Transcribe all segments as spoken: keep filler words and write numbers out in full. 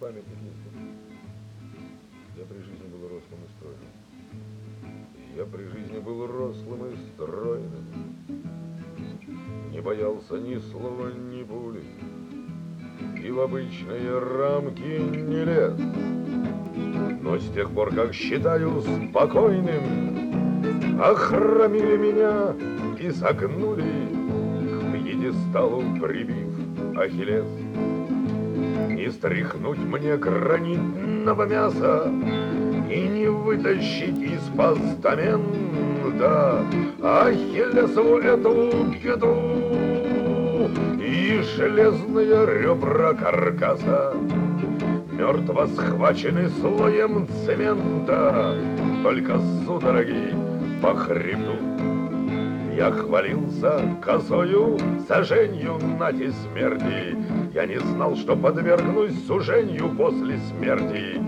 памятник есть. Я при жизни был рослым и стройным. Я при жизни был рослым и стройным. Не боялся ни слова, ни пули. И в обычные рамки не лез. Но с тех пор, как считаю спокойным, охромили меня и согнули, к пьедесталу прибив Ахиллес. Не стряхнуть мне гранитного мяса и не вытащить из постамента Ахиллесову эту беду и железные ребра каркаса мертво схвачены слоем цемента, только судороги по хребту. Я хвалился косою соженью нати смерти. Я не знал, что подвергнусь сужению после смерти.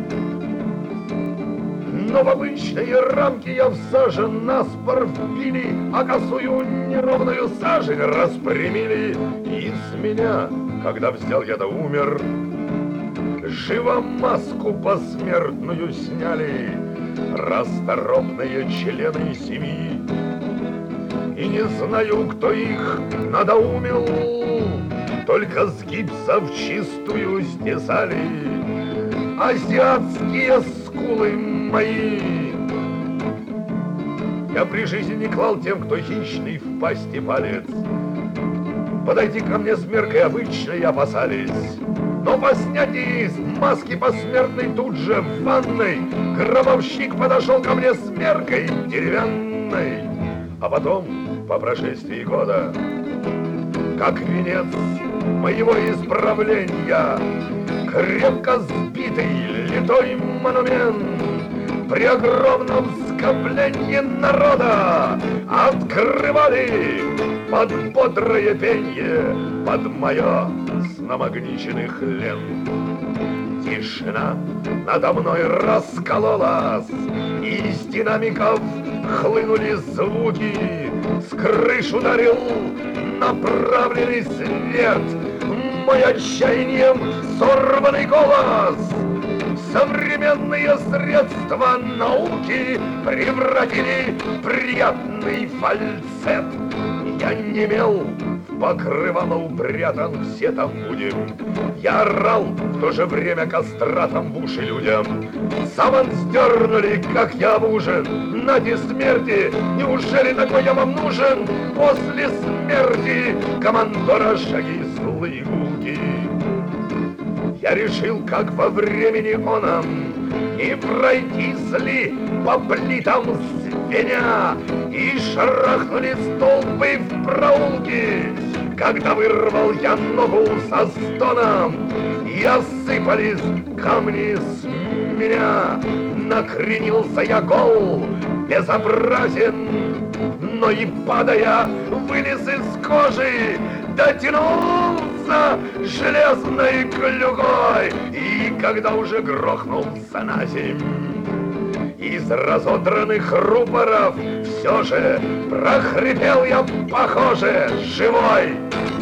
Но в обычные рамки я всажен наспор вбили, а косую неровную сажень распрямили. И с меня, когда взял я да умер, живо маску посмертную сняли расторопные члены семьи. И не знаю, кто их надоумил, только с гипса вчистую стесали азиатские скулы мои. Я при жизни не клал тем, кто хищный в пасти палец. Подойти ко мне с меркой обычной опасались. Но по снятии маски посмертной тут же в ванной гробовщик подошел ко мне с меркой деревянной. А потом, по прошествии года, как венец моего исправления, крепко сбитый литой монумент при огромном скоплении народа открывали под бодрое пенье, под мое с намагниченных лент. Тишина надо мной раскололась, и из динамиков хлынули звуки. С крыш ударил направленный свет, мой отчаянием сорванный голос. Современные средства науки превратили приятный фальцет. Я немел, в покрывало упрятан, все там будем. Я орал, в то же время кастратом в уши людям. Саван сдернули, как я в ужин. Нати смерти, неужели такой я вам нужен? После смерти командора шаги злые гулки. Я решил, как во времени оном, не пройтись ли по плитам звеня, и шарахнули столбы в проулке. Когда вырвал я ногу со стоном, и осыпались камни с меня. Накренился я гол, безобразен, но и падая вылез из кожи, дотянулся железной клюкой. И когда уже грохнулся на земь, из разодранных рупоров все же прохрипел я, похоже, живой.